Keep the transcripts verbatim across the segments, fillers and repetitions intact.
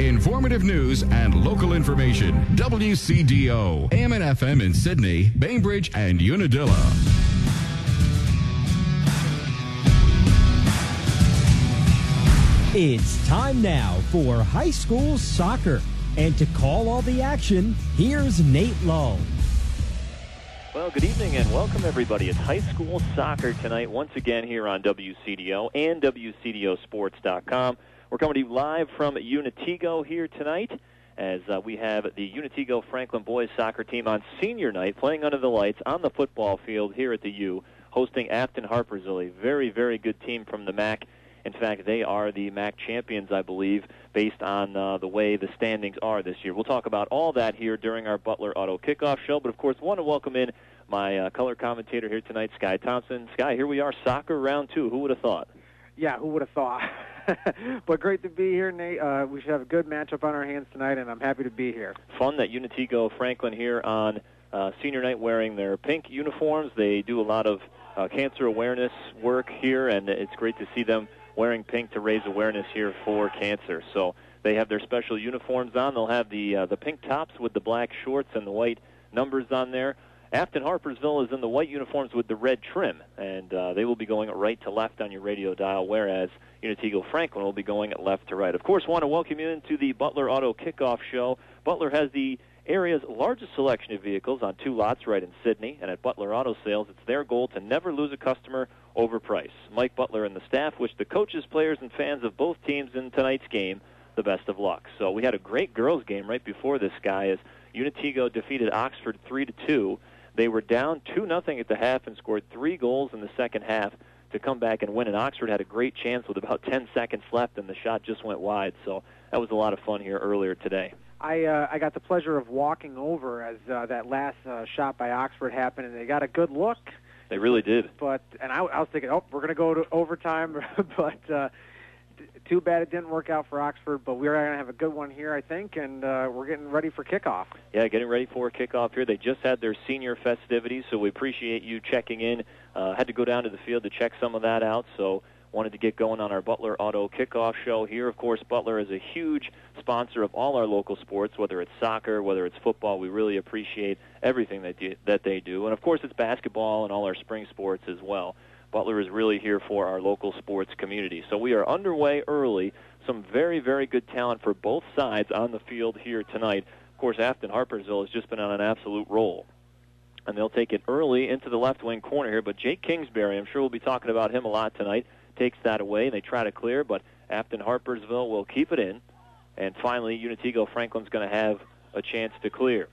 Informative news and local information. W C D O, A M and F M in Sydney, Bainbridge, and Unadilla. It's time now for high school soccer. And to call all the action, here's Nate Lowe. Well, good evening and welcome, everybody. It's high school soccer tonight, once again here on W C D O and W C D O sports dot com. We're coming to you live from Unatigo here tonight as uh, we have the Unatigo Franklin boys soccer team on senior night playing under the lights on the football field here at the U, hosting Afton Harpersville, a very, very good team from the M A C. In fact, they are the M A C champions, I believe, based on uh, the way the standings are this year. We'll talk about all that here during our Butler Auto Kickoff show, but of course, want to welcome in my uh, color commentator here tonight, Sky Thompson. Sky, here we are, soccer round two. Who would have thought? Yeah, who would have thought? But great to be here, Nate. Uh, we should have a good matchup on our hands tonight, and I'm happy to be here. Fun that Unatigo Franklin here on uh, senior night wearing their pink uniforms. They do a lot of uh, cancer awareness work here, and it's great to see them wearing pink to raise awareness here for cancer. So they have their special uniforms on. They'll have the uh, the pink tops with the black shorts and the white numbers on there. Afton Harpersville is in the white uniforms with the red trim, and uh, they will be going right to left on your radio dial, whereas Unatigo Franklin will be going left to right. Of course, want to welcome you into the Butler Auto Kickoff Show. Butler has the area's largest selection of vehicles on two lots right in Sydney, and at Butler Auto Sales, it's their goal to never lose a customer over price. Mike Butler and the staff wish the coaches, players, and fans of both teams in tonight's game the best of luck. So we had a great girls' game right before this, guy, as Unatigo defeated Oxford three to two. They were down two nothing at the half and scored three goals in the second half to come back and win, and Oxford had a great chance with about ten seconds left, and the shot just went wide. So that was a lot of fun here earlier today. I uh, I got the pleasure of walking over as uh, that last uh, shot by Oxford happened, and they got a good look. They really did. But and I, I was thinking, oh, we're going to go to overtime, but uh, too bad it didn't work out for Oxford. But we're going to have a good one here, I think, and uh, we're getting ready for kickoff. Yeah, getting ready for kickoff here. They just had their senior festivities, so we appreciate you checking in. Uh, had to go down to the field to check some of that out, so wanted to get going on our Butler Auto Kickoff Show here. Of course, Butler is a huge sponsor of all our local sports, whether it's soccer, whether it's football. We really appreciate everything that, do, that they do. And, of course, it's basketball and all our spring sports as well. Butler is really here for our local sports community. So we are underway early. Some very, very good talent for both sides on the field here tonight. Of course, Afton Harpersville has just been on an absolute roll. And they'll take it early into the left wing corner here. But Jake Kingsbury, I'm sure we'll be talking about him a lot tonight, takes that away, and they try to clear, but Afton Harpersville will keep it in. And finally, Unatigo Franklin's going to have a chance to clear.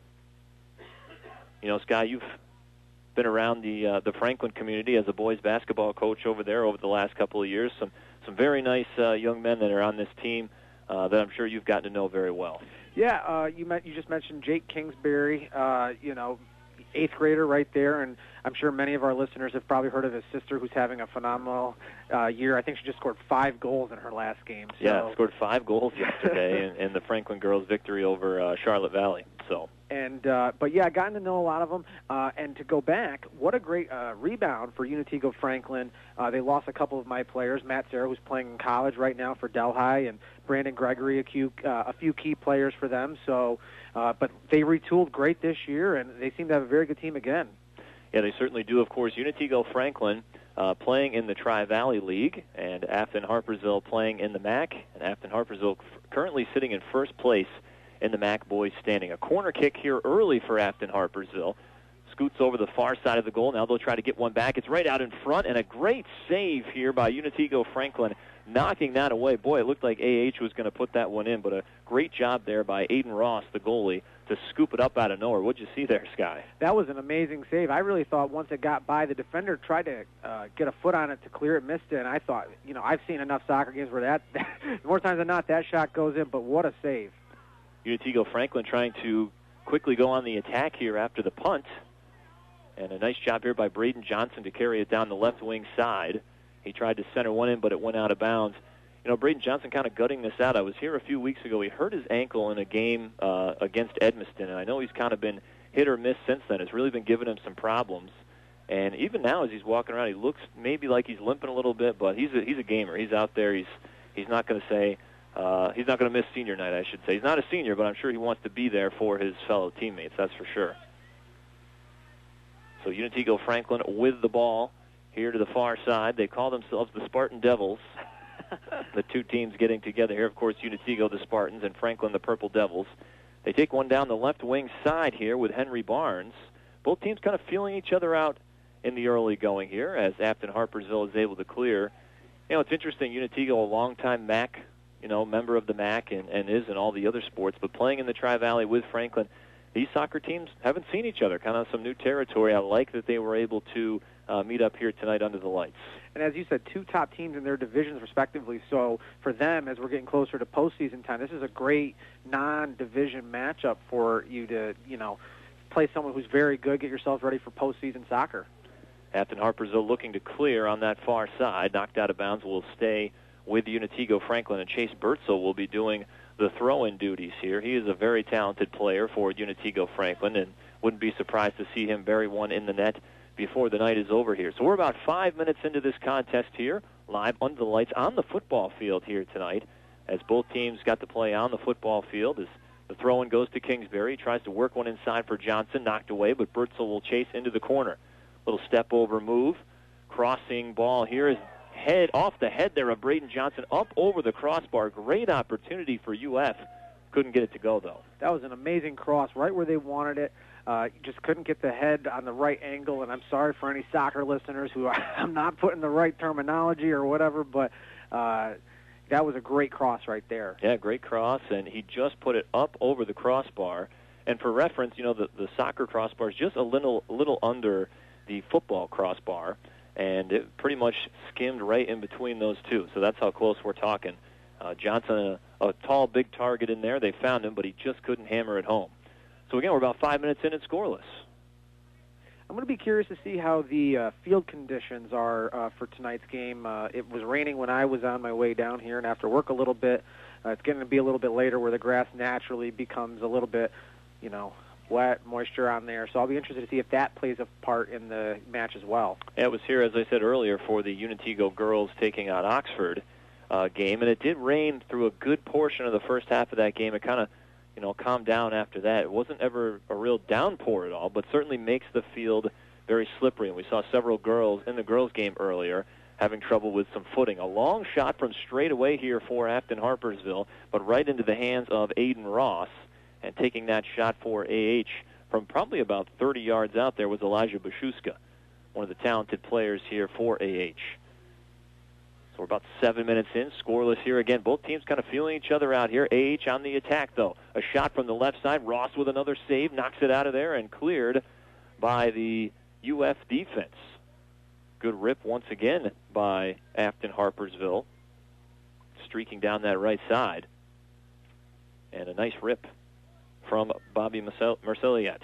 You know, Sky, you've been around the uh, the Franklin community as a boys basketball coach over there over the last couple of years. Some some very nice uh, young men that are on this team uh, that I'm sure you've gotten to know very well. Yeah, uh, you met, you just mentioned Jake Kingsbury. Uh, you know, eighth grader right there, and I'm sure many of our listeners have probably heard of his sister, who's having a phenomenal uh, year. I think she just scored five goals in her last game. So. Yeah, scored five goals yesterday in, in the Franklin girls' victory over uh, Charlotte Valley. So. And uh, but yeah, gotten to know a lot of them. Uh, and to go back, what a great uh, rebound for Unatigo Franklin. Uh, they lost a couple of my players, Matt Serra, who's playing in college right now for Delhi, and Brandon Gregory, a few, uh, a few key players for them. So, uh, but they retooled great this year, and they seem to have a very good team again. Yeah, they certainly do. Of course, Unatigo Franklin uh, playing in the Tri-Valley League, and Afton Harpersville playing in the M A C, and Afton Harpersville currently sitting in first place in the M A C boys standing. A corner kick here early for Afton Harpersville. Scoots over the far side of the goal. Now they'll try to get one back. It's right out in front, and a great save here by Unatigo Franklin, knocking that away. Boy, it looked like A H was going to put that one in, but a great job there by Aiden Ross, the goalie, to scoop it up out of nowhere. What'd you see there, Sky? That was an amazing save. I really thought once it got by, the defender tried to uh, get a foot on it to clear it, missed it, and I thought, you know, I've seen enough soccer games where that, more times than not, that shot goes in, but what a save. Unatigo Franklin trying to quickly go on the attack here after the punt. And a nice job here by Braden Johnson to carry it down the left wing side. He tried to center one in, but it went out of bounds. You know, Braden Johnson kind of gutting this out. I was here a few weeks ago. He hurt his ankle in a game uh, against Edmiston, and I know he's kind of been hit or miss since then. It's really been giving him some problems. And even now as he's walking around, he looks maybe like he's limping a little bit, but he's a, he's a gamer. He's out there. He's he's not going to say, uh, he's not going to miss senior night, I should say. He's not a senior, but I'm sure he wants to be there for his fellow teammates, that's for sure. So Unity-Go Franklin with the ball here to the far side. They call themselves the Spartan Devils. The two teams getting together here, of course, Unity-Go the Spartans and Franklin the Purple Devils. They take one down the left wing side here with Henry Barnes. Both teams kind of feeling each other out in the early going here as Afton Harpersville is able to clear. You know, it's interesting, Unity-Go, a longtime M A C, you know, member of the M A C and, and is in all the other sports, but playing in the Tri-Valley with Franklin, these soccer teams haven't seen each other, kind of some new territory. I like that they were able to uh, meet up here tonight under the lights. And as you said, two top teams in their divisions respectively. So for them, as we're getting closer to postseason time, this is a great non-division matchup for you to, you know, play someone who's very good, get yourselves ready for postseason soccer. Afton Harpersville looking to clear on that far side. Knocked out of bounds will stay with Unity-Go Franklin, and Chase Bertzel will be doing the throw-in duties here. He is a very talented player for Unity-Go Franklin, and wouldn't be surprised to see him bury one in the net before the night is over here. So we're about five minutes into this contest here, live under the lights on the football field here tonight, as both teams got to play on the football field. As the throw-in goes to Kingsbury, tries to work one inside for Johnson, knocked away, but Bertzel will chase into the corner. Little step-over move, crossing ball here is head off the head there of Braden Johnson up over the crossbar. Great opportunity for U F. Couldn't get it to go, though. That was an amazing cross, right where they wanted it. Uh, just couldn't get the head on the right angle, and I'm sorry for any soccer listeners who I'm not putting the right terminology or whatever, but uh, that was a great cross right there. Yeah, great cross, and he just put it up over the crossbar. And for reference, you know, the, the soccer crossbar is just a little, little under the football crossbar, and it pretty much skimmed right in between those two. So that's how close we're talking. Uh, Johnson, a, a tall, big target in there. They found him, but he just couldn't hammer it home. So, again, we're about five minutes in and scoreless. I'm going to be curious to see how the uh, field conditions are uh, for tonight's game. Uh, it was raining when I was on my way down here, and after work a little bit, uh, it's going to be a little bit later where the grass naturally becomes a little bit, you know, wet, moisture on there. So I'll be interested to see if that plays a part in the match as well. Yeah, it was here, as I said earlier, for the Unity-Go girls taking out Oxford uh, game, and it did rain through a good portion of the first half of that game. It kind of, you know, calmed down after that. It wasn't ever a real downpour at all, but certainly makes the field very slippery. And we saw several girls in the girls' game earlier having trouble with some footing. A long shot from straight away here for Afton Harpersville, but right into the hands of Aiden Ross. And taking that shot for A H from probably about thirty yards out there was Elijah Bashuska, one of the talented players here for A H. So we're about seven minutes in, scoreless here again. Both teams kind of feeling each other out here. A H on the attack, though. A shot from the left side. Ross with another save, knocks it out of there and cleared by the U F defense. Good rip once again by Afton Harpersville, streaking down that right side. And a nice rip from Bobby Marcelliet,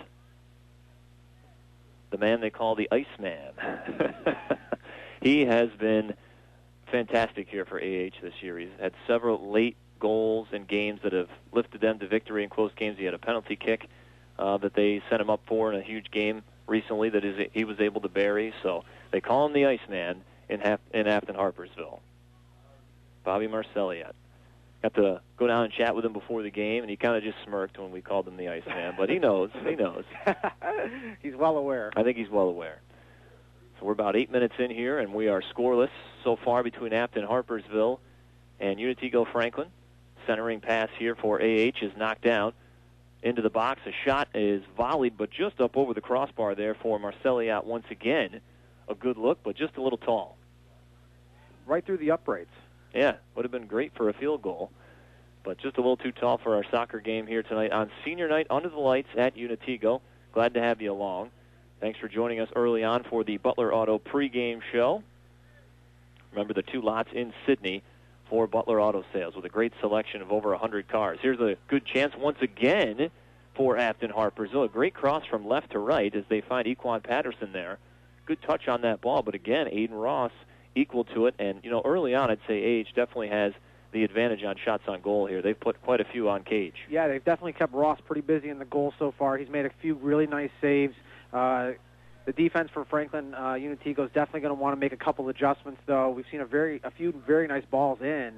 the man they call the Iceman. He has been fantastic here for A H this year. He's had several late goals in games that have lifted them to victory in close games. He had a penalty kick uh, that they sent him up for in a huge game recently that is, he was able to bury. So they call him the Iceman in, Haf- in Afton Harpersville. Bobby Marcelliet. Got to go down and chat with him before the game, and he kind of just smirked when we called him the Iceman. But he knows. He knows. He's well aware. I think he's well aware. So we're about eight minutes in here, and we are scoreless so far between Afton Harpersville and Unity-Go Franklin. Centering pass here for A H is knocked down into the box. A shot is volleyed, but just up over the crossbar there for Marcelliat once again. A good look, but just a little tall. Right through the uprights. Yeah, would have been great for a field goal, but just a little too tall for our soccer game here tonight on senior night under the lights at Unity-Go. Glad to have you along. Thanks for joining us early on for the Butler Auto pregame show. Remember the two lots in Sydney for Butler Auto Sales with a great selection of over one hundred cars. Here's a good chance once again for Afton Harpersville. A great cross from left to right as they find Equan Patterson there. Good touch on that ball, but again, Aiden Ross equal to it. And, you know, early on, I'd say A H definitely has the advantage on shots on goal here. They've put quite a few on cage. Yeah, they've definitely kept Ross pretty busy in the goal so far. He's made a few really nice saves. Uh, the defense for Franklin uh, Unity-Go is definitely going to want to make a couple adjustments, though. We've seen a very a few very nice balls in,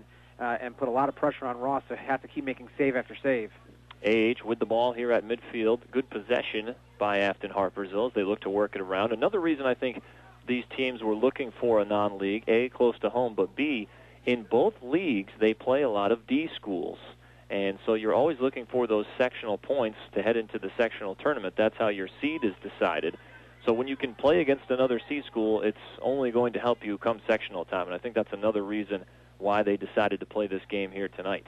uh, and put a lot of pressure on Ross to have to keep making save after save. A H with the ball here at midfield. Good possession by Afton Harpersville as they look to work it around. Another reason I think these teams were looking for a non-league, A, close to home, but B, in both leagues they play a lot of D schools. And so you're always looking for those sectional points to head into the sectional tournament. That's how your seed is decided. So when you can play against another C school, it's only going to help you come sectional time. And I think that's another reason why they decided to play this game here tonight.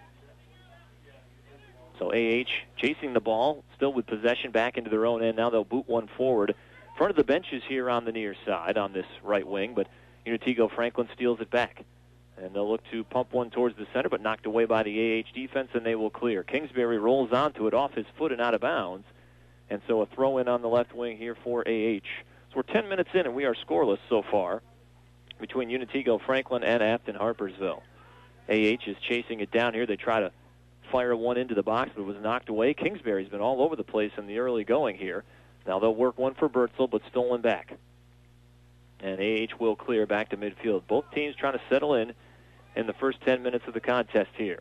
So A H chasing the ball, still with possession back into their own end. Now they'll boot one forward. In front of the benches here on the near side on this right wing, but Unitigo Franklin steals it back. And they'll look to pump one towards the center, but knocked away by the A H defense, and they will clear. Kingsbury rolls onto it off his foot and out of bounds. And so a throw-in on the left wing here for A H. So we're ten minutes in, and we are scoreless so far between Unitigo Franklin and Afton Harpersville. A H is chasing it down here. They try to fire one into the box, but it was knocked away. Kingsbury's been all over the place in the early going here. Now they'll work one for Bertzel, but stolen back. And A H will clear back to midfield. Both teams trying to settle in in the first ten minutes of the contest here.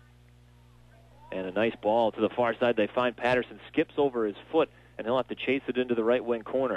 And a nice ball to the far side. They find Patterson skips over his foot, and he'll have to chase it into the right wing corner.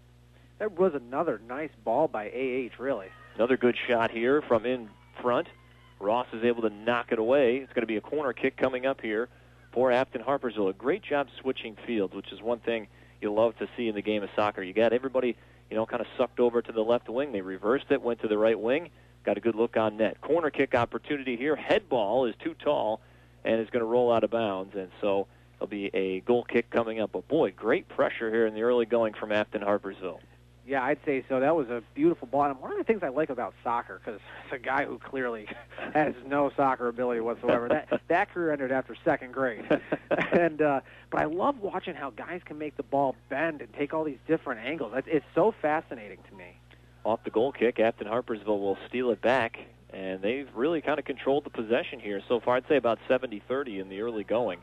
That was another nice ball by A H, really. Another good shot here from in front. Ross is able to knock it away. It's going to be a corner kick coming up here for Afton Harpersville. A great job switching fields, which is one thing you love to see in the game of soccer. You got everybody, you know, kind of sucked over to the left wing. They reversed it, went to the right wing, got a good look on net. Corner kick opportunity here. Head ball is too tall and is going to roll out of bounds, and so there'll be a goal kick coming up. But, boy, great pressure here in the early going from Afton Harpersville. Yeah, I'd say so. That was a beautiful ball. And one of the things I like about soccer, because it's a guy who clearly has no soccer ability whatsoever. that that career ended after second grade. and uh, but I love watching how guys can make the ball bend and take all these different angles. It's, it's so fascinating to me. Off the goal kick, Afton Harpersville will steal it back, and they've really kind of controlled the possession here so far. I'd say about seventy thirty in the early going.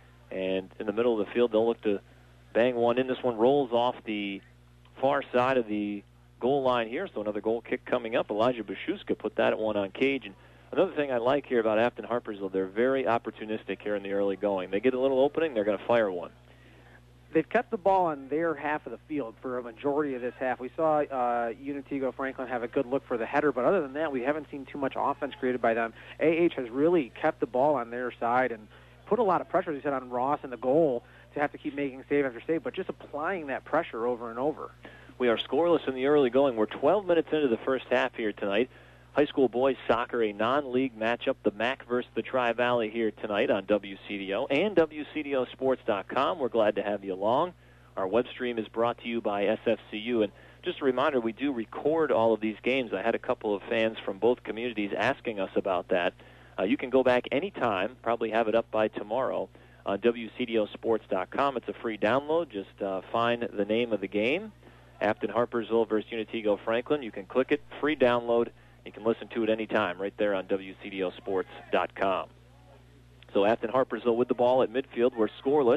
And in the middle of the field, they'll look to bang one in. This one rolls off the far side of the goal line here, so another goal kick coming up. Elijah Bashuska put that one on cage. And another thing I like here about Afton Harpersville, they're very opportunistic here in the early going. They get a little opening, they're going to fire one. They've kept the ball on their half of the field for a majority of this half. We saw uh, Unitigo Franklin have a good look for the header, but other than that, we haven't seen too much offense created by them. A H has really kept the ball on their side and put a lot of pressure, as you said, on Ross and the goal to have to keep making save after save, but just applying that pressure over and over. We are scoreless in the early going. We're twelve minutes into the first half here tonight. High school boys soccer, a non-league matchup, the M A C versus the Tri-Valley here tonight on W C D O and W C D O sports dot com. We're glad to have you along. Our web stream is brought to you by S F C U. And just a reminder, we do record all of these games. I had a couple of fans from both communities asking us about that. Uh, you can go back anytime, probably have it up by tomorrow, on W C D O sports dot com. It's a free download. Just uh, find the name of the game, Afton Harpersville versus Unitigo Franklin. You can click it, free download. You can listen to it anytime right there on W C D O sports dot com. So Afton Harpersville with the ball at midfield. We're scoreless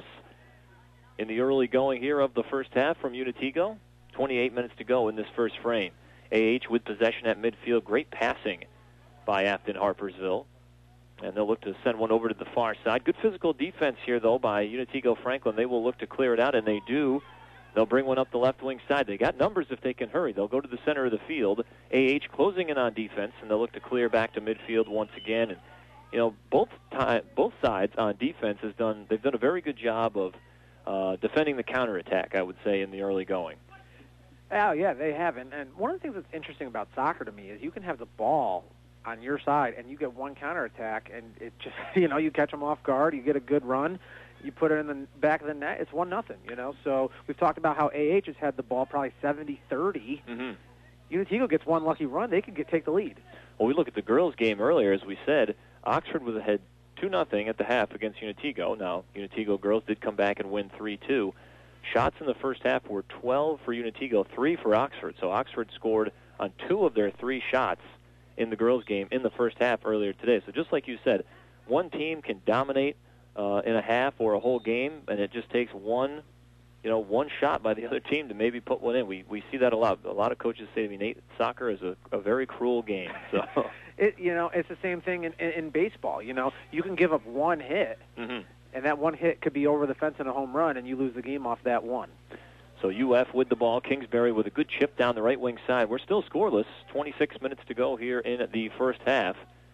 in the early going here of the first half from Unitigo. twenty-eight minutes to go in this first frame. A H with possession at midfield. Great passing by Afton Harpersville. And they'll look to send one over to the far side. Good physical defense here, though, by Unitigo Franklin. They will look to clear it out, and they do. They'll bring one up the left wing side. They got numbers if they can hurry. They'll go to the center of the field. A H closing in on defense, and they'll look to clear back to midfield once again. And you know, both time, both sides on defense has done. They've done a very good job of uh, defending the counterattack, I would say, in the early going. Oh yeah, they haven't. And one of the things that's interesting about soccer to me is you can have the ball on your side, and you get one counterattack, and it just, you know, you catch them off guard, you get a good run. You put it in the back of the net, it's one nothing, you know. So we've talked about how A H has had the ball probably seventy thirty. Mm-hmm. Unitigo gets one lucky run, they could get take the lead. Well, we look at the girls' game earlier, as we said. Oxford was ahead two nothing at the half against Unitigo. Now, Unitigo girls did come back and win three two. Shots in the first half were twelve for Unitigo, three for Oxford. So Oxford scored on two of their three shots in the girls' game in the first half earlier today. So just like you said, one team can dominate Uh, in a half or a whole game, and it just takes one, you know, one shot by the other team to maybe put one in. We we see that a lot. A lot of coaches say to me, Nate, soccer is a, a very cruel game. So it, you know, it's the same thing in, in, in baseball. You know, you can give up one hit, mm-hmm. and that one hit could be over the fence in a home run, and you lose the game off that one. So U F with the ball. Kingsbury with a good chip down the right wing side. We're still scoreless. twenty-six minutes to go here in the first half.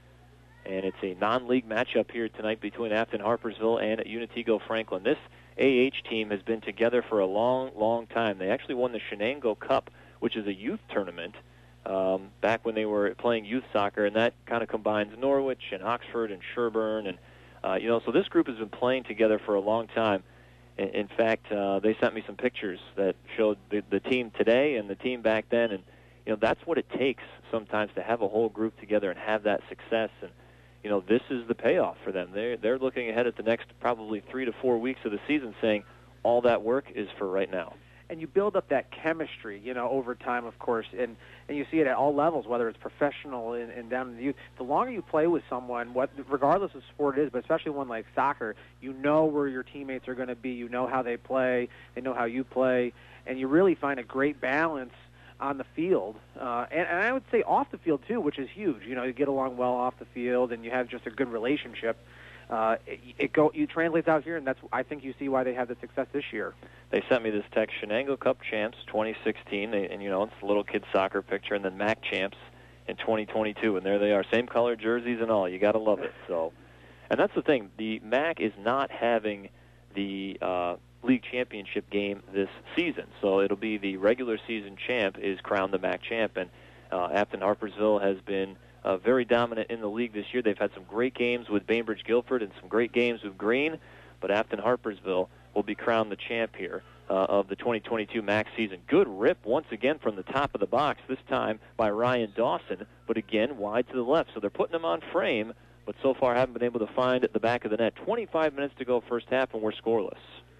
And it's a non-league matchup here tonight between Afton Harpersville and Unitigo Franklin. This A H team has been together for a long, long time. They actually won the Shenango Cup, which is a youth tournament, um, back when they were playing youth soccer, and that kind of combines Norwich and Oxford and Sherburne. And, uh, you know, so this group has been playing together for a long time. In, in fact, uh, they sent me some pictures that showed the, the team today and the team back then. And, you know, that's what it takes sometimes to have a whole group together and have that success. And, you know, this is the payoff for them. They're, they're looking ahead at the next probably three to four weeks of the season saying all that work is for right now. And you build up that chemistry, you know, over time, of course, and, and you see it at all levels, whether it's professional and, and down in the youth. The longer you play with someone, what, regardless of sport it is, but especially one like soccer, you know where your teammates are going to be. You know how they play. They know how you play. And you really find a great balance on the field, uh, and, and I would say off the field, too, which is huge. You know, you get along well off the field, and you have just a good relationship. Uh, it, it go you translates out here, and that's I think you see why they have the success this year. They sent me this text: Shenango Cup champs twenty sixteen, they, and you know it's a little kid soccer picture, and then M A C champs in twenty twenty-two, and there they are, same color jerseys and all. You got to love it. So, and that's the thing: the M A C is not having the uh, league championship game this season, so it'll be the regular season champ is crowned the M A C champ, and uh, Afton Harpersville has been Uh, very dominant in the league this year. They've had some great games with Bainbridge Guilford and some great games with Green, but Afton Harpersville will be crowned the champ here uh, of the twenty twenty-two M A C season. Good rip once again from the top of the box, this time by Ryan Dawson, but again wide to the left. So they're putting them on frame, but so far haven't been able to find the back of the net. twenty-five minutes to go first half, and we're scoreless.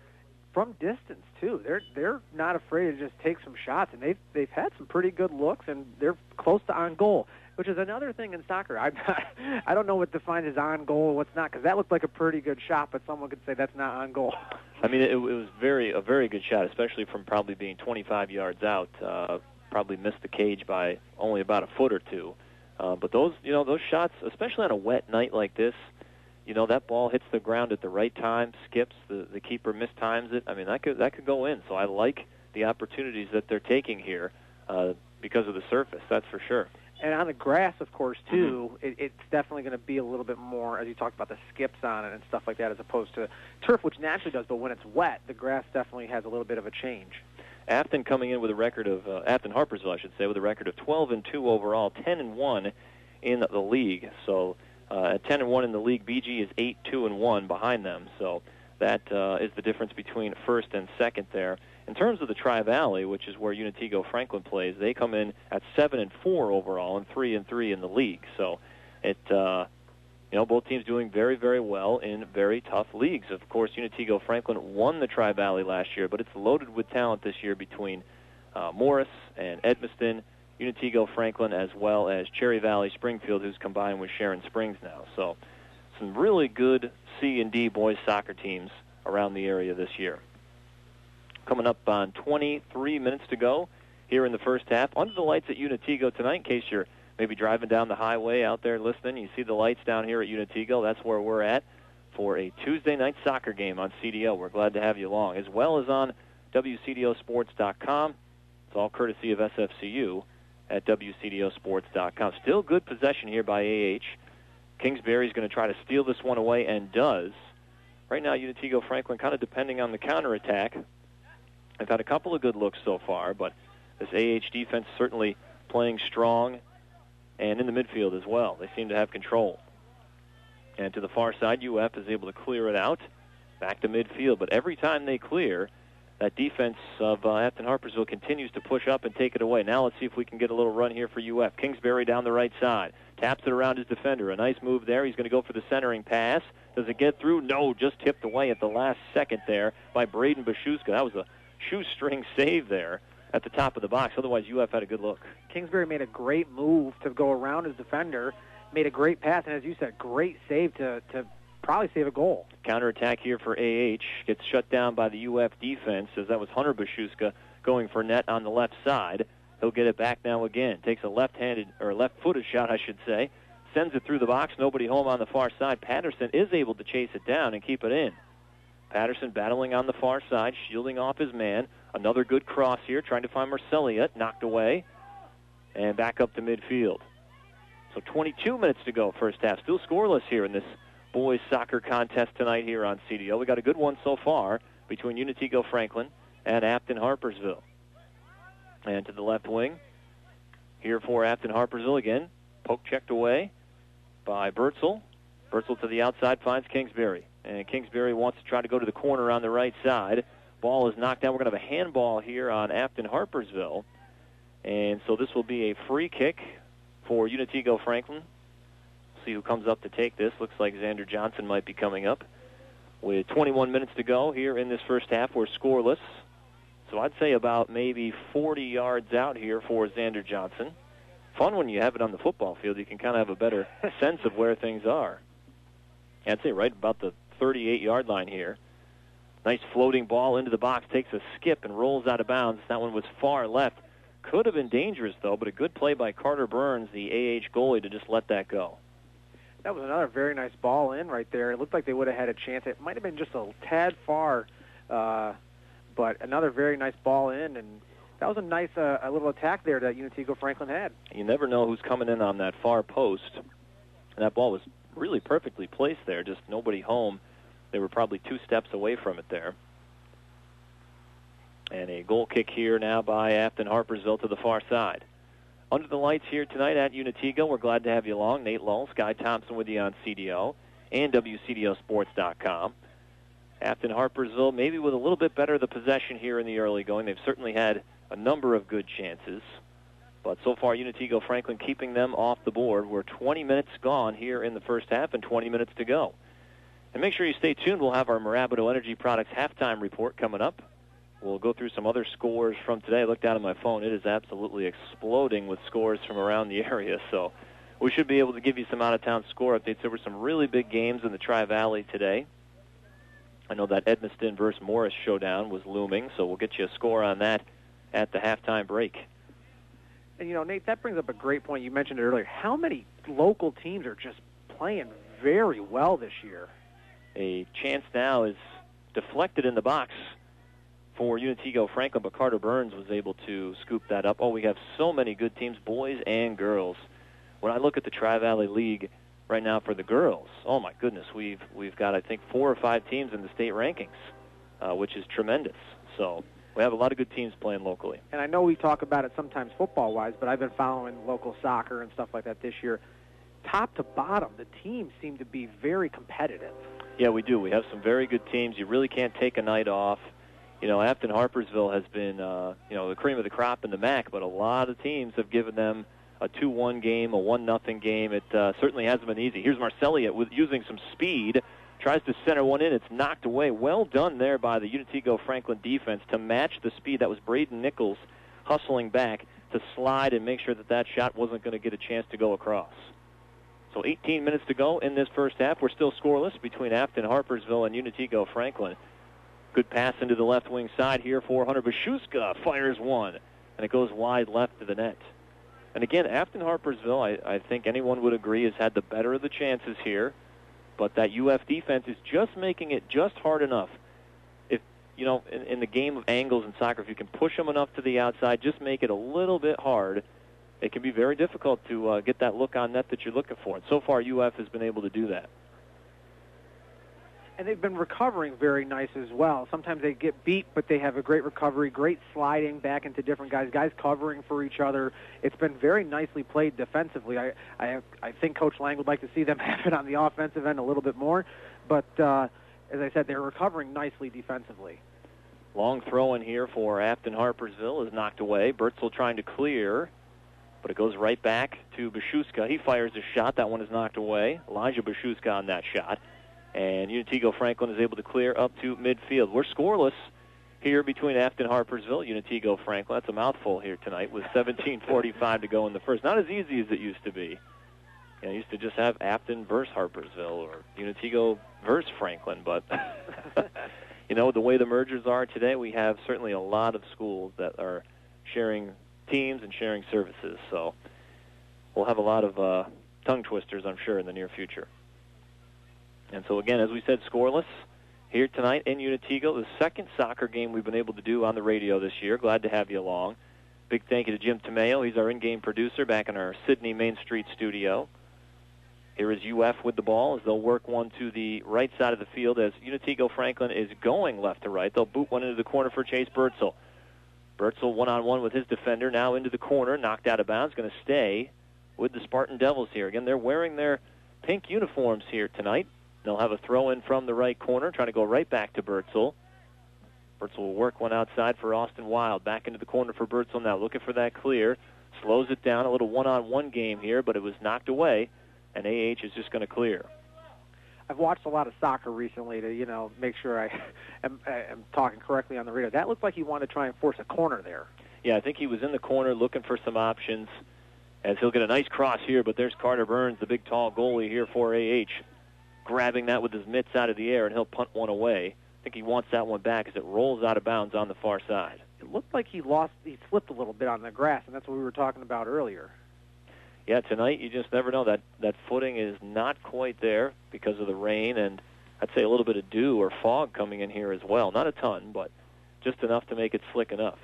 From distance too, they're they're not afraid to just take some shots, and they've they've had some pretty good looks, and they're close to on goal, which is another thing in soccer. I I don't know what defines as on goal and what's not, because that looked like a pretty good shot, but someone could say that's not on goal. I mean, it, it was very a very good shot, especially from probably being twenty-five yards out. Uh, probably missed the cage by only about a foot or two. Uh, but those you know those shots, especially on a wet night like this. You know, that ball hits the ground at the right time, skips, the, the keeper mistimes it. I mean, that could that could go in. So I like the opportunities that they're taking here uh, because of the surface, that's for sure. And on the grass, of course, too, mm-hmm. it, it's definitely going to be a little bit more, as you talked about, the skips on it and stuff like that, as opposed to turf, which naturally does. But when it's wet, the grass definitely has a little bit of a change. Afton coming in with a record of, uh, Afton Harpersville, I should say, with a record of twelve and two overall, ten and one in the league. So Uh, at ten and one in the league, B G is eight two and one behind them. So that uh, is the difference between first and second there. In terms of the Tri-Valley, which is where Unitigo Franklin plays, they come in at seven and four overall and three and three in the league. So it, uh, you know, both teams doing very, very well in very tough leagues. Of course, Unitigo Franklin won the Tri-Valley last year, but it's loaded with talent this year between uh, Morris and Edmiston, Unitigo Franklin, as well as Cherry Valley Springfield, who's combined with Sharon Springs now. So some really good C and D boys soccer teams around the area this year. Coming up on twenty-three minutes to go here in the first half. Under the lights at Unitigo tonight, in case you're maybe driving down the highway out there listening. You see the lights down here at Unitigo. That's where we're at for a Tuesday night soccer game on C D O. We're glad to have you along, as well as on W C D O sports dot com. It's all courtesy of S F C U. At W C D O sports dot com. Still good possession here by A H. Kingsbury's going to try to steal this one away, and does. Right now, Unitigo Franklin kind of depending on the counterattack. They've had a couple of good looks so far, but this A H defense certainly playing strong, and in the midfield as well. They seem to have control. And to the far side, U F is able to clear it out, back to midfield. But every time they clear, that defense of uh, Afton Harpersville continues to push up and take it away. Now let's see if we can get a little run here for U F. Kingsbury down the right side. Taps it around his defender. A nice move there. He's going to go for the centering pass. Does it get through? No, just tipped away at the last second there by Braden Bashuska. That was a shoestring save there at the top of the box. Otherwise, U F had a good look. Kingsbury made a great move to go around his defender, made a great pass, and as you said, great save to, to probably save a goal. Counterattack here for A H. Gets shut down by the U F defense, as that was Hunter Bashuska going for net on the left side. He'll get it back now again. Takes a left-handed, or left-footed shot, I should say, sends it through the box. Nobody home on the far side. Patterson is able to chase it down and keep it in. Patterson battling on the far side, shielding off his man. Another good cross here, trying to find Marcelliot. Knocked away. And back up to midfield. So twenty-two minutes to go, first half. Still scoreless here in this boys soccer contest tonight here on C D O. We got a good one so far between Unitego Franklin and Afton Harpersville. And to the left wing, here for Afton Harpersville again. Poke checked away by Bertzel. Bertzel to the outside finds Kingsbury. And Kingsbury wants to try to go to the corner on the right side. Ball is knocked down. We're going to have a handball here on Afton Harpersville. And so this will be a free kick for Unitego Franklin. See who comes up to take this. Looks like Xander Johnson might be coming up. With twenty-one minutes to go here in this first half, we're scoreless. So I'd say about maybe forty yards out here for Xander Johnson. Fun when you have it on the football field. You can kind of have a better sense of where things are. I'd say right about the thirty-eight-yard line here. Nice floating ball into the box, takes a skip and rolls out of bounds. That one was far left. Could have been dangerous, though, but a good play by Carter Burns, the A H goalie, to just let that go. That was another very nice ball in right there. It looked like they would have had a chance. It might have been just a tad far, uh, but another very nice ball in, and that was a nice uh, a little attack there that Unitego Franklin had. You never know who's coming in on that far post. And that ball was really perfectly placed there, just nobody home. They were probably two steps away from it there. And a goal kick here now by Afton Harpersville to the far side. Under the lights here tonight at Unitego, we're glad to have you along. Nate Lull, Sky Thompson with you on C D O and W C D O Sports dot com. Afton Harpersville maybe with a little bit better the possession here in the early going. They've certainly had a number of good chances. But so far, Unitego Franklin keeping them off the board. We're twenty minutes gone here in the first half and twenty minutes to go. And make sure you stay tuned. We'll have our Mirabito Energy Products halftime report coming up. We'll go through some other scores from today. I looked down at my phone. It is absolutely exploding with scores from around the area. So we should be able to give you some out-of-town score updates. There were some really big games in the Tri-Valley today. I know that Edmiston versus Morris showdown was looming, so we'll get you a score on that at the halftime break. And, you know, Nate, that brings up a great point. You mentioned it earlier. How many local teams are just playing very well this year? A chance now is deflected in the box for Unitego Franklin, but Carter Burns was able to scoop that up. Oh, we have so many good teams, boys and girls. When I look at the Tri-Valley League right now for the girls, oh my goodness, we've we've got I think four or five teams in the state rankings, uh, which is tremendous. So we have a lot of good teams playing locally. And I know we talk about it sometimes football-wise, but I've been following local soccer and stuff like that this year. Top to bottom, the teams seem to be very competitive. Yeah, we do. We have some very good teams. You really can't take a night off. You know, Afton Harpersville has been, uh, you know, the cream of the crop in the M A C, but a lot of teams have given them a two one game, a one nothing game. It uh, certainly hasn't been easy. Here's Marcelliot with using some speed, tries to center one in. It's knocked away. Well done there by the Unitego Franklin defense to match the speed. That was Braden Nichols hustling back to slide and make sure that that shot wasn't going to get a chance to go across. So eighteen minutes to go in this first half. We're still scoreless between Afton Harpersville and Unitego Franklin. Good pass into the left wing side here for Hunter Bashuska. Fires one, and it goes wide left to the net. And again, Afton Harpersville, I, I think anyone would agree, has had the better of the chances here. But that U F defense is just making it just hard enough. If, you know, in, in the game of angles in soccer, if you can push them enough to the outside, just make it a little bit hard, it can be very difficult to uh, get that look on net that you're looking for. And so far, U F has been able to do that. And they've been recovering very nice as well. Sometimes they get beat, but they have a great recovery, great sliding back into different guys, guys covering for each other. It's been very nicely played defensively. I I, have, I think Coach Lang would like to see them have it on the offensive end a little bit more. But, uh, as I said, they're recovering nicely defensively. Long throw in here for Afton Harpersville is knocked away. Bertzel trying to clear, but it goes right back to Bashuska. He fires a shot. That one is knocked away. Elijah Bashuska on that shot. And Unitego Franklin is able to clear up to midfield. We're scoreless here between Afton Harpersville, Unitego Franklin. That's a mouthful here tonight with seventeen forty-five to go in the first. Not as easy as it used to be. You know, I used to just have Afton versus Harpersville or Unitego versus Franklin. But, you know, the way the mergers are today, we have certainly a lot of schools that are sharing teams and sharing services. So we'll have a lot of uh, tongue twisters, I'm sure, in the near future. And so, again, as we said, scoreless here tonight in Unitego, the second soccer game we've been able to do on the radio this year. Glad to have you along. Big thank you to Jim Tomeo. He's our in-game producer back in our Sydney Main Street studio. Here is U F with the ball as they'll work one to the right side of the field as Unitego Franklin is going left to right. They'll boot one into the corner for Chase Bertzel. Bertzel one-on-one with his defender, now into the corner, knocked out of bounds, going to stay with the Spartan Devils here. Again, they're wearing their pink uniforms here tonight. They'll have a throw-in from the right corner, trying to go right back to Bertzel. Bertzel will work one outside for Austin Wild. Back into the corner for Bertzel now, looking for that clear. Slows it down, a little one-on-one game here, but it was knocked away, and A H is just going to clear. I've watched a lot of soccer recently to, you know, make sure I am, am talking correctly on the radio. That looked like he wanted to try and force a corner there. Yeah, I think he was in the corner looking for some options as he'll get a nice cross here, but there's Carter Burns, the big, tall goalie here for A H, grabbing that with his mitts out of the air, and he'll punt one away. I think he wants that one back as it rolls out of bounds on the far side. It looked like he lost, he slipped a little bit on the grass, and that's what we were talking about earlier. Yeah, tonight you just never know. That that footing is not quite there because of the rain, and I'd say a little bit of dew or fog coming in here as well. Not a ton, but just enough to make it slick enough.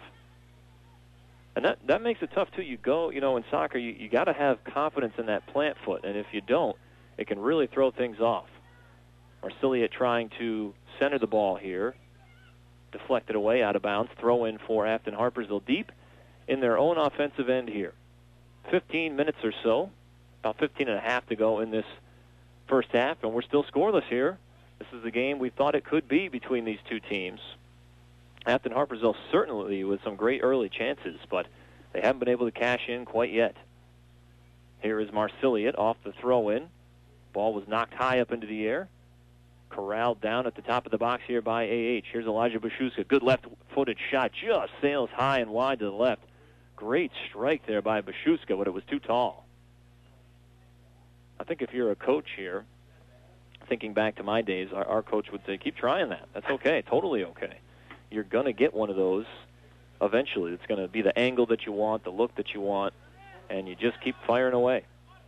And that that makes it tough too. You go, you know, in soccer, you you got to have confidence in that plant foot, and if you don't, it can really throw things off. Marcilliot trying to center the ball here, deflected away out of bounds. Throw in for Afton Harpersville deep in their own offensive end here. fifteen minutes or so, about fifteen and a half to go in this first half, and we're still scoreless here. This is the game we thought it could be between these two teams. Afton Harpersville certainly with some great early chances, but they haven't been able to cash in quite yet. Here is Marcilliot off the throw-in. Ball was knocked high up into the air. Corralled down at the top of the box here by A H. Here's Elijah Bashuska. Good left-footed shot. Just sails high and wide to the left. Great strike there by Bashuska, but it was too tall. I think if you're a coach here, thinking back to my days, our, our coach would say, keep trying that. That's okay, totally okay. You're going to get one of those eventually. It's going to be the angle that you want, the look that you want, and you just keep firing away.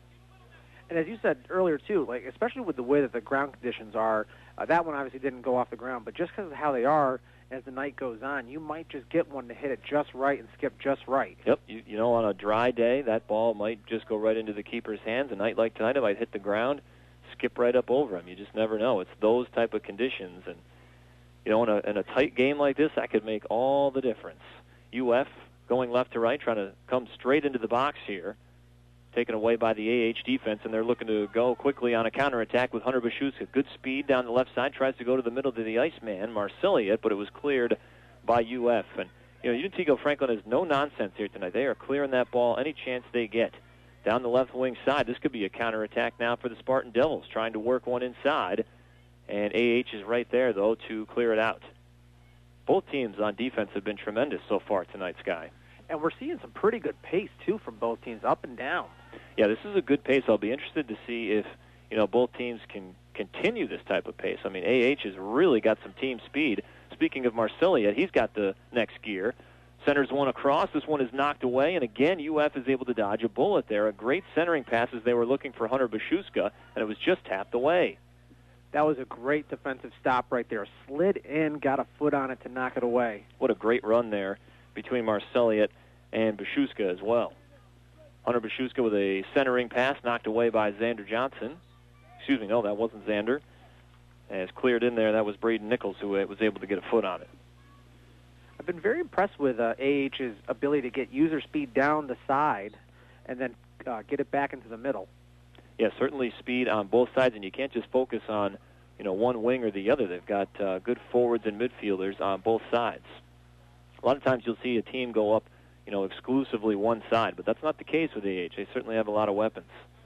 And as you said earlier, too, like especially with the way that the ground conditions are, uh, that one obviously didn't go off the ground, but just because of how they are, as the night goes on, you might just get one to hit it just right and skip just right. Yep, you, you know, on a dry day, that ball might just go right into the keeper's hands. A night like tonight, it might hit the ground, skip right up over him. You just never know. It's those type of conditions. And, you know, in a, in a tight game like this, that could make all the difference. U F going left to right, trying to come straight into the box here. Taken away by the A H defense, and they're looking to go quickly on a counterattack with Hunter Bashuska. Good speed down the left side, tries to go to the middle to the Iceman, Marcilliot, but it was cleared by U F. And, you know, Unitego Franklin has no nonsense here tonight. They are clearing that ball any chance they get. Down the left wing side, this could be a counterattack now for the Spartan Devils, trying to work one inside. And A H is right there, though, to clear it out. Both teams on defense have been tremendous so far tonight, Sky. And we're seeing some pretty good pace, too, from both teams, up and down. Yeah, this is a good pace. I'll be interested to see if, you know, both teams can continue this type of pace. I mean, A H has really got some team speed. Speaking of Marcilliot, he's got the next gear. Centers one across. This one is knocked away, and again, U F is able to dodge a bullet there. A great centering pass as they were looking for Hunter Bashuska, and it was just tapped away. That was a great defensive stop right there. Slid in, got a foot on it to knock it away. What a great run there between Marcilliot and Bashuska as well. Hunter Bashuska with a centering pass knocked away by Xander Johnson. Excuse me, no, that wasn't Xander. And it's cleared in there. That was Braden Nichols who was able to get a foot on it. I've been very impressed with uh, A H's ability to get user speed down the side and then uh, get it back into the middle. Yeah, certainly speed on both sides, and you can't just focus on, you know, one wing or the other. They've got uh, good forwards and midfielders on both sides. A lot of times you'll see a team go up, you know, exclusively one side, but that's not the case with A H. They certainly have a lot of weapons.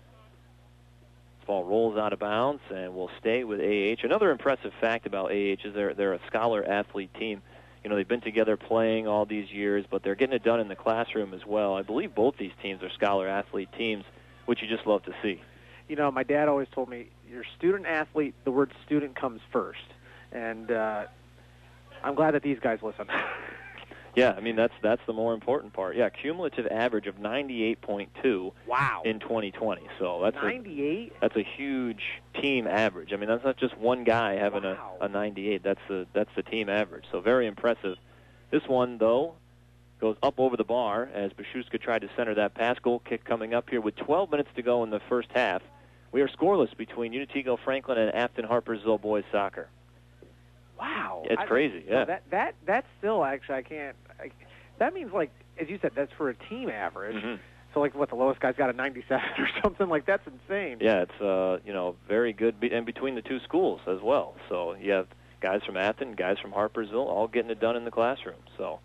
This ball rolls out of bounds and will stay with A H. Another impressive fact about A H is they're, they're a scholar-athlete team. You know, they've been together playing all these years, but they're getting it done in the classroom as well. I believe both these teams are scholar-athlete teams, which you just love to see. You know, my dad always told me, you're a student-athlete, the word student comes first. And uh, I'm glad that these guys listen. Yeah, I mean, that's that's the more important part. Yeah, cumulative average of ninety-eight point two Wow. in twenty twenty. So that's ninety-eight? A, that's a huge team average. I mean, that's not just one guy having Wow. a, a ninety-eight. That's the that's the team average. So very impressive. This one, though, goes up over the bar as Bashuska tried to center that pass. Goal kick coming up here with twelve minutes to go in the first half. We are scoreless between Unity Franklin and Afton Harpersville boys soccer. Wow. It's I, crazy, no, yeah. that that that's still actually I can't. I, that means like as you said, that's for a team average. Mm-hmm. So like what the lowest guy's got a ninety-seven or something like that's insane. Yeah, it's uh you know very good, be- and between the two schools as well. So you have guys from Afton, guys from Harpersville, all getting it done in the classroom. So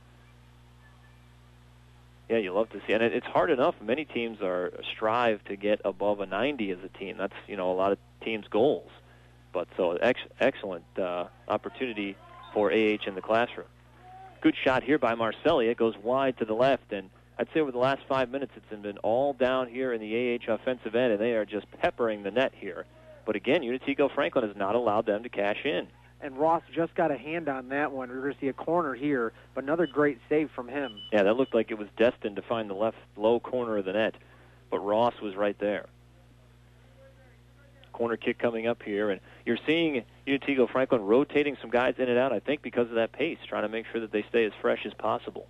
yeah, you love to see, and it, it's hard enough. Many teams are strive to get above a ninety as a team. That's you know a lot of teams' goals. But so ex- excellent uh, opportunity for A H in the classroom. Good shot here by Marcelli. It goes wide to the left, and I'd say over the last five minutes it's been all down here in the A H offensive end, and they are just peppering the net here. But again, Unitico Franklin has not allowed them to cash in. And Ross just got a hand on that one. We're going to see a corner here, but another great save from him. Yeah, that looked like it was destined to find the left low corner of the net, but Ross was right there. Corner kick coming up here, and you're seeing Unitico Franklin rotating some guys in and out, I think because of that pace, trying to make sure that they stay as fresh as possible.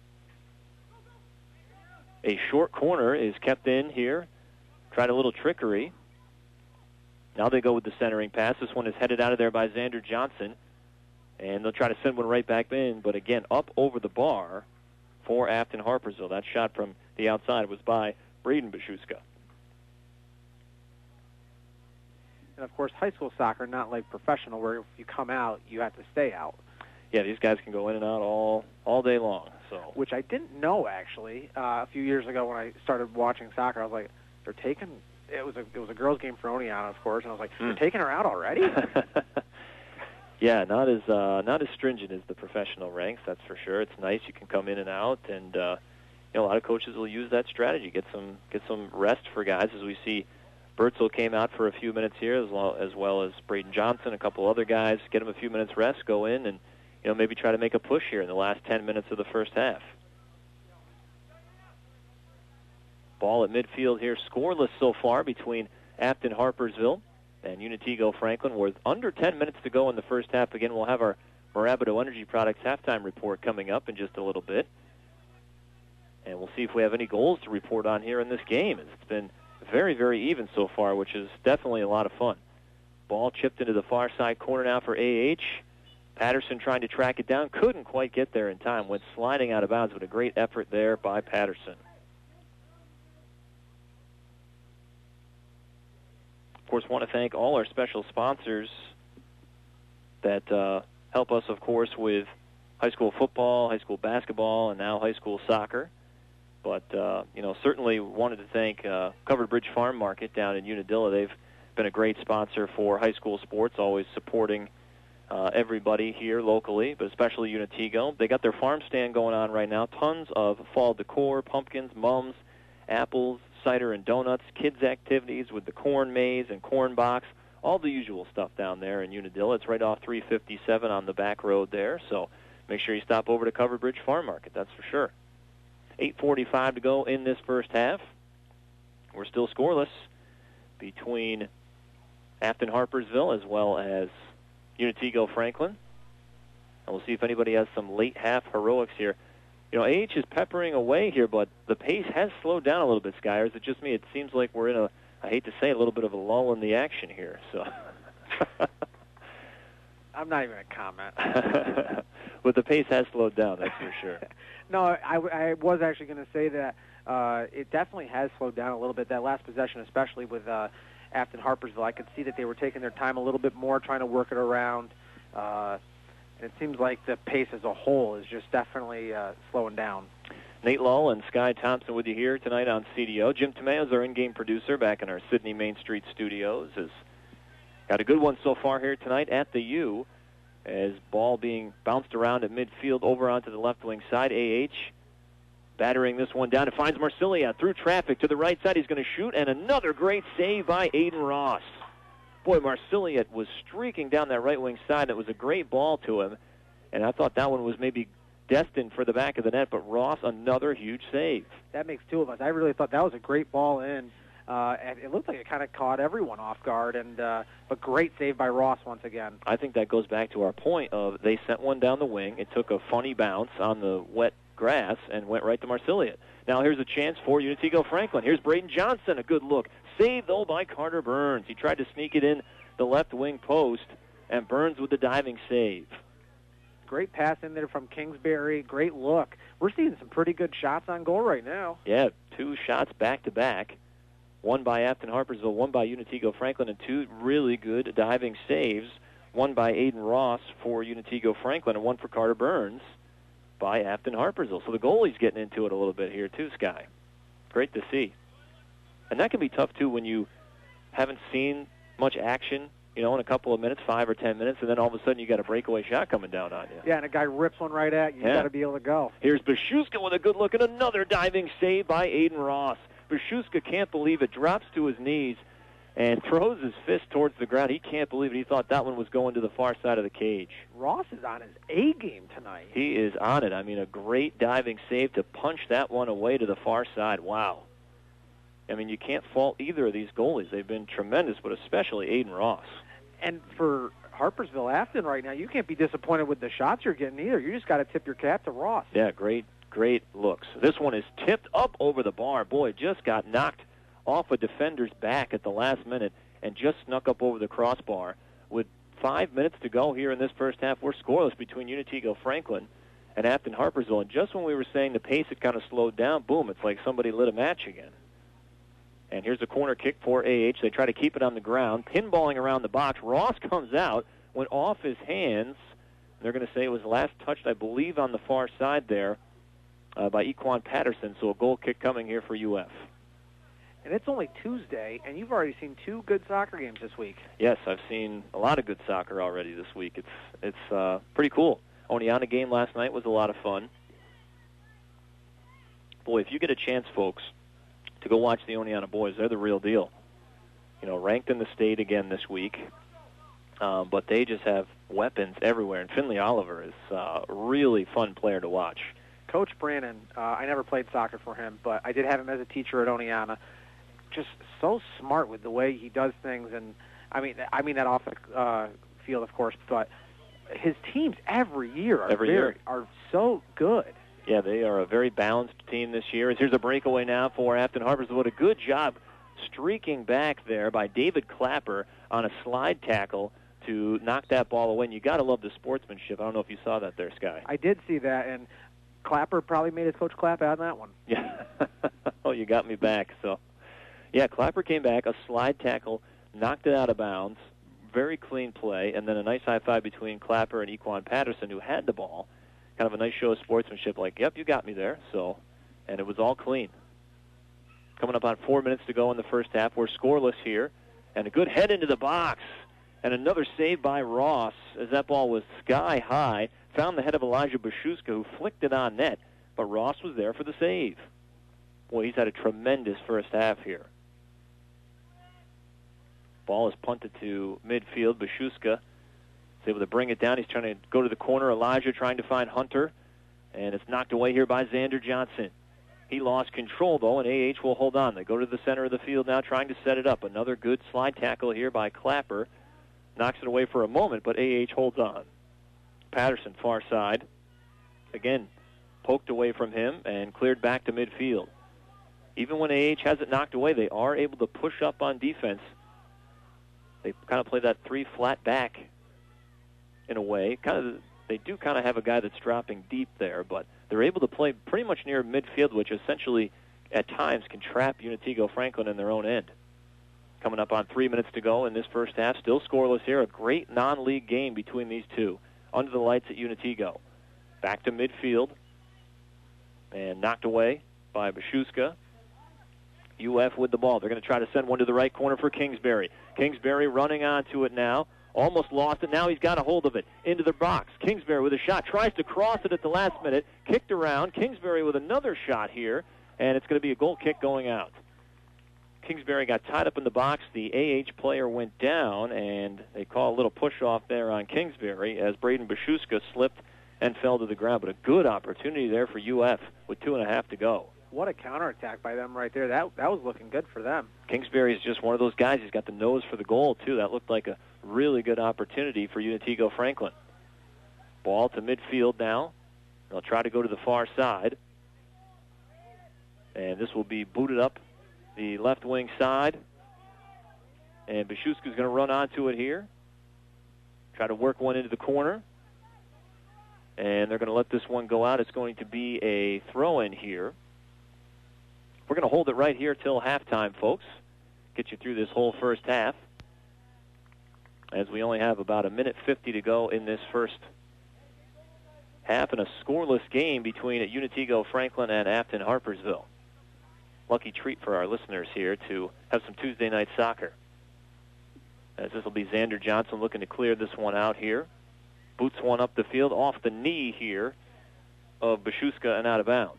A short corner is kept in here. Tried a little trickery. Now they go with the centering pass. This one is headed out of there by Xander Johnson, and they'll try to send one right back in, but again, up over the bar for Afton Harpersville. That shot from the outside was by Braden Bashuska. And, of course, high school soccer, not like professional, where if you come out, you have to stay out. Yeah, these guys can go in and out all all day long. So, which I didn't know, actually. Uh, a few years ago when I started watching soccer, I was like, they're taking – it was a it was a girls' game for Oneonta, of course, and I was like, they're mm. taking her out already? Yeah, not as uh, not as stringent as the professional ranks, that's for sure. It's nice you can come in and out, and uh, you know a lot of coaches will use that strategy, get some get some rest for guys, as we see Bertzel came out for a few minutes here, as well as, well as Braden Johnson, a couple other guys, get them a few minutes rest, go in, and you know maybe try to make a push here in the last ten minutes of the first half. Ball at midfield here, scoreless so far between Afton Harpersville and Unitico Franklin, with under ten minutes to go in the first half. Again, we'll have our Morabito Energy Products halftime report coming up in just a little bit. And we'll see if we have any goals to report on here in this game. It's been very, very even so far, which is definitely a lot of fun. Ball chipped into the far side corner now for A H. Patterson trying to track it down. Couldn't quite get there in time. Went sliding out of bounds, but a great effort there by Patterson. Of course, want to thank all our special sponsors that uh, help us, of course, with high school football, high school basketball, and now high school soccer. But, uh, you know, certainly wanted to thank uh, Covered Bridge Farm Market down in Unadilla. They've been a great sponsor for high school sports, always supporting uh, everybody here locally, but especially Unitico. They got their farm stand going on right now. Tons of fall decor, pumpkins, mums, apples, cider and donuts, kids' activities with the corn maze and corn box, all the usual stuff down there in Unadilla. It's right off three fifty-seven on the back road there, so make sure you stop over to Covered Bridge Farm Market, that's for sure. eight forty-five to go in this first half. We're still scoreless between Afton Harpersville as well as Unitico Franklin. And we'll see if anybody has some late half heroics here. You know, A H is peppering away here, but the pace has slowed down a little bit, Sky. Or is it just me? It seems like we're in a, I hate to say, a little bit of a lull in the action here. So, I'm not even going to comment. But the pace has slowed down, that's for sure. No, I, I was actually going to say that uh, it definitely has slowed down a little bit. That last possession, especially with uh, Afton Harpersville, I could see that they were taking their time a little bit more, trying to work it around. Uh, and it seems like the pace as a whole is just definitely uh, slowing down. Nate Lull and Sky Thompson with you here tonight on C D O. Jim Tomeo is our in-game producer back in our Sydney Main Street studios. Has got a good one so far here tonight at the U, as ball being bounced around at midfield over onto the left wing side. A H battering this one down. It finds Marsilia through traffic to the right side. He's going to shoot, and another great save by Aiden Ross. Boy, Marsilia was streaking down that right wing side. It was a great ball to him, and I thought that one was maybe destined for the back of the net, but Ross, another huge save. That makes two of us. I really thought that was a great ball in. Uh, and it looked like it kind of caught everyone off guard, and uh, but great save by Ross once again. I think that goes back to our point of they sent one down the wing. It took a funny bounce on the wet grass and went right to Marsiliot. Now here's a chance for Unitigo Franklin. Here's Braden Johnson, a good look. Saved, though, by Carter Burns. He tried to sneak it in the left wing post, and Burns with the diving save. Great pass in there from Kingsbury. Great look. We're seeing some pretty good shots on goal right now. Yeah, two shots back-to-back. One by Afton Harpersville, one by Unitigo Franklin, and two really good diving saves. One by Aiden Ross for Unitigo Franklin, and one for Carter Burns by Afton Harpersville. So the goalie's getting into it a little bit here too, Sky. Great to see. And that can be tough too when you haven't seen much action, you know, in a couple of minutes, five or ten minutes, and then all of a sudden you got a breakaway shot coming down on you. Yeah, and a guy rips one right at you. You Yeah. got to be able to go. Here's Bashuska with a good look, and another diving save by Aiden Ross. Bashuska can't believe it, drops to his knees, and throws his fist towards the ground. He can't believe it. He thought that one was going to the far side of the cage. Ross is on his A game tonight. He is on it. I mean, a great diving save to punch that one away to the far side. Wow. I mean, you can't fault either of these goalies. They've been tremendous, but especially Aiden Ross. And for Harpersville Afton right now, you can't be disappointed with the shots you're getting either. You just got to tip your cap to Ross. Yeah, great, great looks. This one is tipped up over the bar. Boy, just got knocked off a defender's back at the last minute and just snuck up over the crossbar. With five minutes to go here in this first half, we're scoreless between Unitigo Franklin and Afton Harpersville. And just when we were saying the pace had kind of slowed down, boom, it's like somebody lit a match again. And here's a corner kick for A H. They try to keep it on the ground, pinballing around the box. Ross comes out, went off his hands. They're going to say it was last touched, I believe, on the far side there uh, by Equan Patterson. So a goal kick coming here for U F. And it's only Tuesday, and you've already seen two good soccer games this week. Yes, I've seen a lot of good soccer already this week. It's it's uh, pretty cool. Oneonta game last night was a lot of fun. Boy, if you get a chance, folks, to go watch the Oneonta boys, they're the real deal. You know, ranked in the state again this week, um, but they just have weapons everywhere. And Finley Oliver is uh, a really fun player to watch. Coach Brannon, uh, I never played soccer for him, but I did have him as a teacher at Oneonta. Just so smart with the way he does things, and I mean, I mean that off the uh, field, of course, but his teams every year are Every very, year. are so good. Yeah, they are a very balanced team this year. Here's a breakaway now for Afton Harpersville. What a good job streaking back there by David Clapper on a slide tackle to knock that ball away. And you got to love the sportsmanship. I don't know if you saw that there, Sky. I did see that, and Clapper probably made his coach clap on that one. Yeah. Oh, you got me back. So, yeah, Clapper came back, a slide tackle, knocked it out of bounds, very clean play, and then a nice high five between Clapper and Equan Patterson, who had the ball. Kind of a nice show of sportsmanship, like, yep, you got me there. So, and it was all clean. Coming up on four minutes to go in the first half. We're scoreless here, and a good head into the box, and another save by Ross as that ball was sky high. Found the head of Elijah Bashuska, who flicked it on net, but Ross was there for the save. Boy, he's had a tremendous first half here. Ball is punted to midfield. Bashuska is able to bring it down. He's trying to go to the corner. Elijah trying to find Hunter, and it's knocked away here by Xander Johnson. He lost control, though, and A H will hold on. They go to the center of the field now trying to set it up. Another good slide tackle here by Clapper. Knocks it away for a moment, but A H holds on. Patterson, far side. Again, poked away from him and cleared back to midfield. Even when A H has it knocked away, they are able to push up on defense. They kind of play that three flat back in a way. Kind of, they do kind of have a guy that's dropping deep there, but they're able to play pretty much near midfield, which essentially at times can trap Unitigo Franklin in their own end. Coming up on three minutes to go in this first half, still scoreless here. A great non-league game between these two. Under the lights at Unitigo. Back to midfield. And knocked away by Bashuska. U F with the ball. They're going to try to send one to the right corner for Kingsbury. Kingsbury running onto it now. Almost lost it. Now he's got a hold of it. Into the box. Kingsbury with a shot. Tries to cross it at the last minute. Kicked around. Kingsbury with another shot here. And it's going to be a goal kick going out. Kingsbury got tied up in the box. The A H player went down, and they call a little push-off there on Kingsbury as Braden Bashuska slipped and fell to the ground. But a good opportunity there for U F with two and a half to go. What a counterattack by them right there. That that was looking good for them. Kingsbury is just one of those guys. He's got the nose for the goal, too. That looked like a really good opportunity for Unitigo Franklin. Ball to midfield now. They'll try to go to the far side. And this will be booted up the left wing side. And Bashuska's going to run onto it here. Try to work one into the corner. And they're going to let this one go out. It's going to be a throw-in here. We're going to hold it right here till halftime, folks. Get you through this whole first half, as we only have about a minute fifty to go in this first half, in a scoreless game between Unitigo Franklin and Afton Harpersville. Lucky treat for our listeners here to have some Tuesday night soccer. As this will be Xander Johnson looking to clear this one out here. Boots one up the field off the knee here of Bashuska and out of bounds.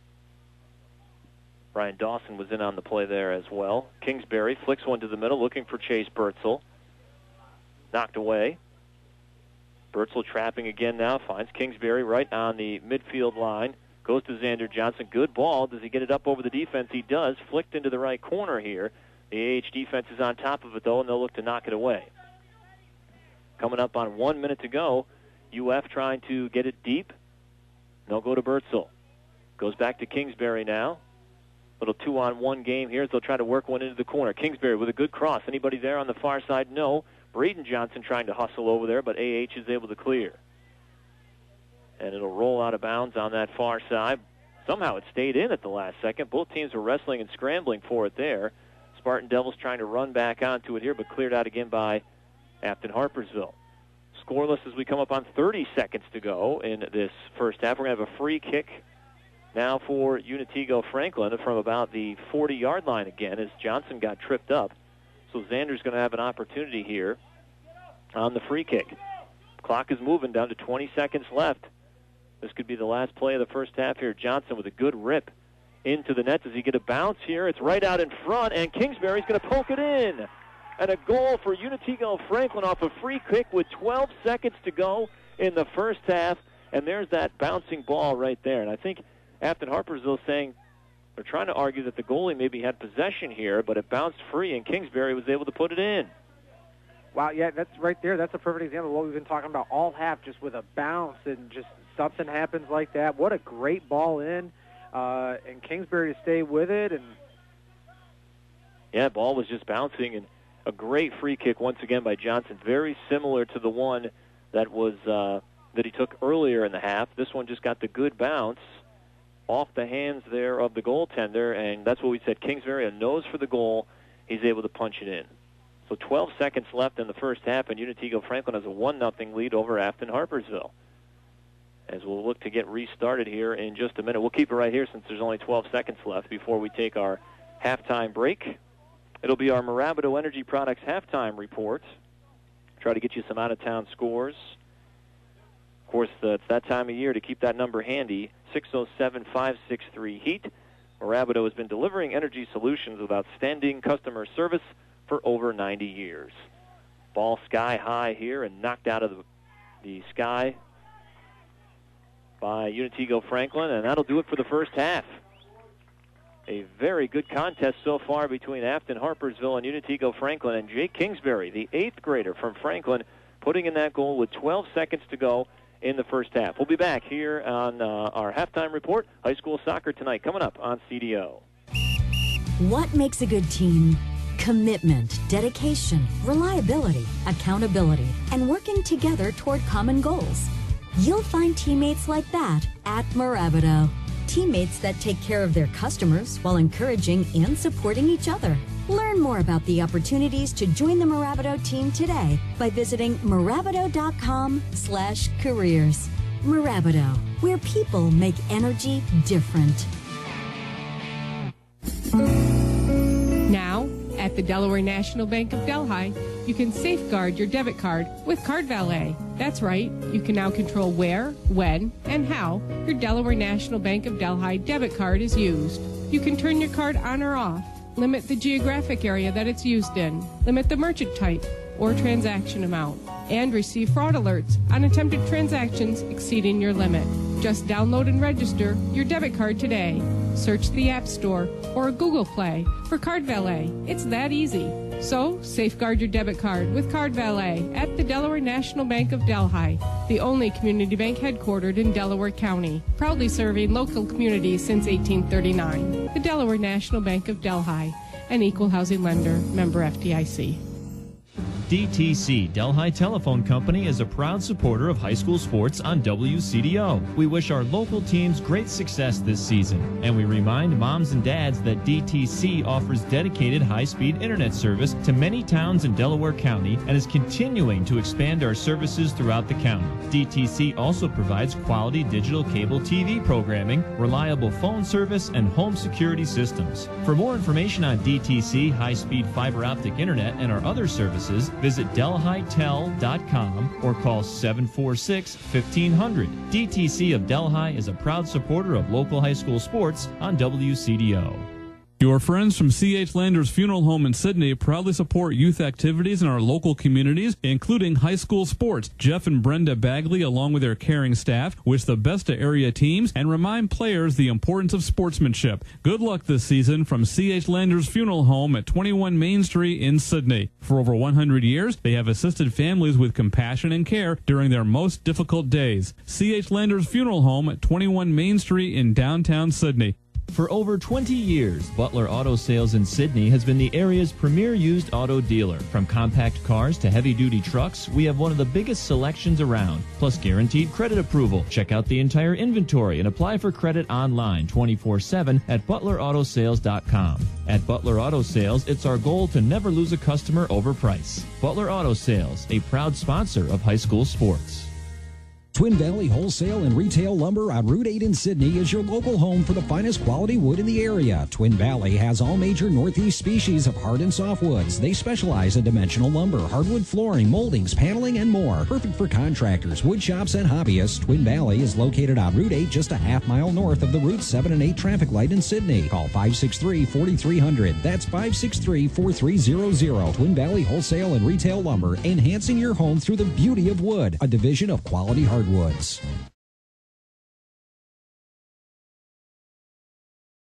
Brian Dawson was in on the play there as well. Kingsbury flicks one to the middle, looking for Chase Bertzel. Knocked away. Bertzel trapping again now, finds Kingsbury right on the midfield line. Goes to Xander Johnson. Good ball. Does he get it up over the defense? He does. Flicked into the right corner here. The A H defense is on top of it, though, and they'll look to knock it away. Coming up on one minute to go, U F trying to get it deep. They'll go to Bertzel. Goes back to Kingsbury now. Little two-on-one game here as they'll try to work one into the corner. Kingsbury with a good cross. Anybody there on the far side? No. Braden Johnson trying to hustle over there, but A H is able to clear. And it'll roll out of bounds on that far side. Somehow it stayed in at the last second. Both teams were wrestling and scrambling for it there. Spartan Devils trying to run back onto it here, but cleared out again by Afton Harpersville. Scoreless as we come up on thirty seconds to go in this first half. We're going to have a free kick now for Unitigo Franklin from about the forty-yard line again as Johnson got tripped up. So Xander's going to have an opportunity here on the free kick. Clock is moving down to twenty seconds left. This could be the last play of the first half here. Johnson with a good rip into the net. Does he get a bounce here? It's right out in front, and Kingsbury's going to poke it in. And a goal for Unitigo Franklin off a free kick with twelve seconds to go in the first half. And there's that bouncing ball right there. And I think Afton Harpersville saying they're trying to argue that the goalie maybe had possession here, but it bounced free, and Kingsbury was able to put it in. Wow, yeah, that's right there. That's a perfect example of what we've been talking about all half, just with a bounce and just something happens like that. What a great ball in, uh, and Kingsbury to stay with it. And yeah, ball was just bouncing, and a great free kick once again by Johnson, very similar to the one that was uh, that he took earlier in the half. This one just got the good bounce off the hands there of the goaltender, and that's what we said. Kingsbury, a nose for the goal. He's able to punch it in. So twelve seconds left in the first half, and Unitigo Franklin has a one nothing lead over Afton Harpersville. As we'll look to get restarted here in just a minute. We'll keep it right here since there's only twelve seconds left before we take our halftime break. It'll be our Mirabito Energy Products halftime report. Try to get you some out-of-town scores. Of course, uh, it's that time of year to keep that number handy, six oh seven, five six three, HEAT. Mirabito has been delivering energy solutions with outstanding customer service for over ninety years. Ball sky high here and knocked out of the, the sky by Unitigo Franklin, and that'll do it for the first half. A very good contest so far between Afton Harpersville and Unitigo Franklin, and Jake Kingsbury, the eighth grader from Franklin, putting in that goal with twelve seconds to go in the first half. We'll be back here on uh, our halftime report. High school soccer tonight coming up on C D O. What makes a good team? Commitment, dedication, reliability, accountability, and working together toward common goals. You'll find teammates like that at Mirabito. Teammates that take care of their customers while encouraging and supporting each other. Learn more about the opportunities to join the Mirabito team today by visiting Mirabito.com slash careers. Mirabito, where people make energy different. Now, at the Delaware National Bank of Delhi, you can safeguard your debit card with Card Valet. That's right, you can now control where, when, and how your Delaware National Bank of Delhi debit card is used. You can turn your card on or off, limit the geographic area that it's used in, limit the merchant type or transaction amount. and receive fraud alerts on attempted transactions exceeding your limit. Just download and register your debit card today. Search the App Store or Google Play for Card Valet. It's that easy. So, safeguard your debit card with Card Valet at the Delaware National Bank of Delhi, the only community bank headquartered in Delaware County, proudly serving local communities since eighteen thirty-nine. The Delaware National Bank of Delhi, an equal housing lender, member F D I C. D T C, Delhi Telephone Company, is a proud supporter of high school sports on W C D O. We wish our local teams great success this season, and we remind moms and dads that D T C offers dedicated high-speed internet service to many towns in Delaware County and is continuing to expand our services throughout the county. D T C also provides quality digital cable T V programming, reliable phone service, and home security systems. For more information on D T C, high-speed fiber optic internet, and our other services, visit delhi tel dot com or call seven four six, fifteen hundred. D T C of Delhi is a proud supporter of local high school sports on W C D O. Your friends from C H Landers Funeral Home in Sydney proudly support youth activities in our local communities, including high school sports. Jeff and Brenda Bagley, along with their caring staff, wish the best to area teams and remind players the importance of sportsmanship. Good luck this season from C H Landers Funeral Home at twenty-one Main Street in Sydney. For over one hundred years, they have assisted families with compassion and care during their most difficult days. C H Landers Funeral Home at twenty-one Main Street in downtown Sydney. For over twenty years, Butler Auto Sales in Sydney has been the area's premier used auto dealer. From compact cars to heavy-duty trucks, we have one of the biggest selections around, plus guaranteed credit approval. Check out the entire inventory and apply for credit online twenty-four seven at butler auto sales dot com. At Butler Auto Sales, it's our goal to never lose a customer over price. Butler Auto Sales, a proud sponsor of high school sports. Twin Valley Wholesale and Retail Lumber on Route eight in Sydney is your local home for the finest quality wood in the area. Twin Valley has all major Northeast species of hard and softwoods. They specialize in dimensional lumber, hardwood flooring, moldings, paneling, and more. Perfect for contractors, wood shops, and hobbyists. Twin Valley is located on Route eight, just a half mile north of the Route seven and eight traffic light in Sydney. Call five six three, four three zero zero. That's five six three, four three zero zero. Twin Valley Wholesale and Retail Lumber, enhancing your home through the beauty of wood, a division of Quality Hardwoods.